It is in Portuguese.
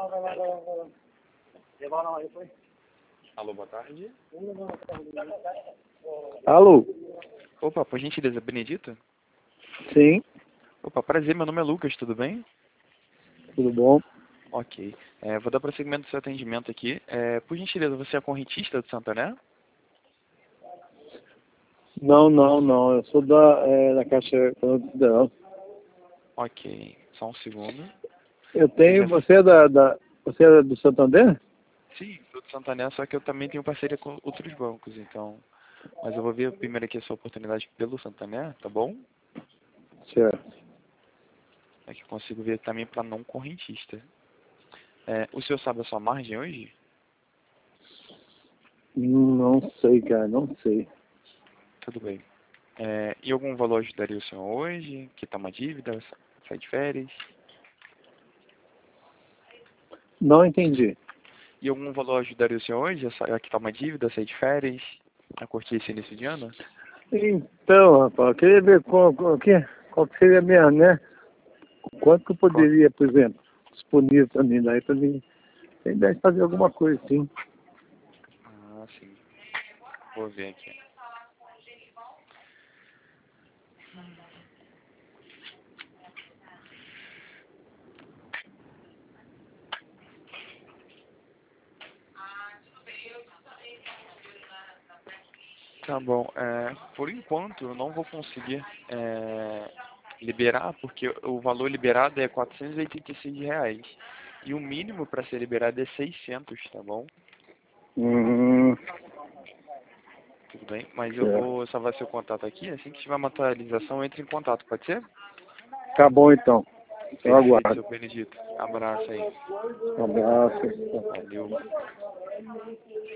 Alô, boa tarde. Alô? Opa, por gentileza, Benedito? Sim, Opa, prazer, meu nome é Lucas, tudo bem? tudo bom? Ok. Vou dar prosseguimento do seu atendimento aqui. Por gentileza, você é correntista do Santander? Não. Eu sou da Caixa Econômica Federal. Ok, só um segundo. Eu tenho. Você é do Santander? Sim, sou do Santander, só que eu também tenho parceria com outros bancos, então... Mas eu vou ver primeiro aqui a sua oportunidade pelo Santander, tá bom? Certo. É que eu consigo ver também para não correntista. O senhor sabe a sua margem hoje? Não sei, cara, não sei. Tudo bem. E algum valor ajudaria o senhor hoje? Que tá uma dívida? Sai de férias? Não entendi. E algum valor ajudaria o senhor hoje? A quitar uma dívida, sair de férias? A curtir esse início de ano? Então, rapaz, eu queria ver qual que seria mesmo, né? Quanto que eu poderia, por exemplo, disponível para mim, daí para mim, tem ideia de fazer alguma coisa, sim. Ah, sim. Vou ver aqui. Tá bom. Por enquanto, eu não vou conseguir liberar, porque o valor liberado é R$ 486. E o mínimo para ser liberado é 600, tá bom? Hum, Tudo bem? Mas eu certo. vou salvar seu contato aqui. Assim que tiver uma atualização, entre em contato, pode ser? Tá bom, então. Eu Perfeito, aguardo. seu Benedito. Abraço aí. Um abraço. Valeu.